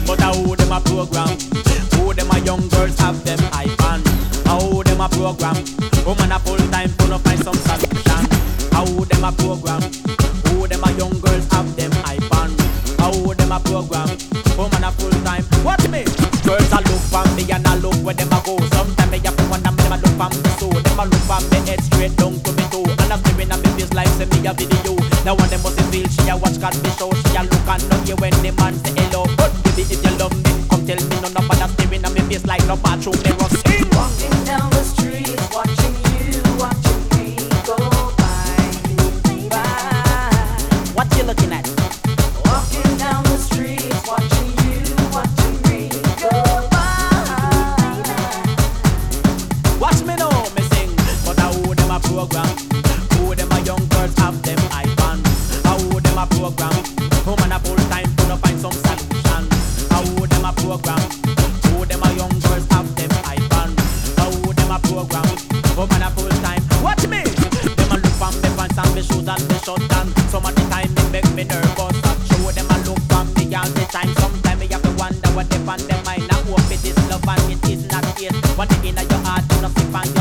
But how them a program? Who them a young girls have them iPhone? How them a program? Woman a full time to no find some solution. How them a program? Who them a young girls have them iPhone? How them a program? Woman a full time. Watch me. Girls a look for me and a look where them a go. Sometimes me a put one them a look for me so. Them a look for me head straight down to me toe. And I'm staring at me face like say me a video. Now one them must feel she a watch cat me show. She a look and not hear when the man say hello. But baby if you love me, come tell me none of that staring at me face like no bathroom mirror. Walking down the street, watching you, watching me go by. What you looking at? Walking down the street, watching you, watching me go by. Watch me now, me sing. But how them a program? Who them a young girls have them iPhone? How them a program? Woman a full time to no find some solution. How them a program? Who them a young girls have them iPhone? How them a program? Woman a full time. Watch me. Them a look for me pants and me shoes and me shirt and some of the time me make me nervous. Show them a look for me all the time. Sometimes me have to wonder what they on them mind. I hope it is love and it is not hate. One thing in your heart, you know, sip and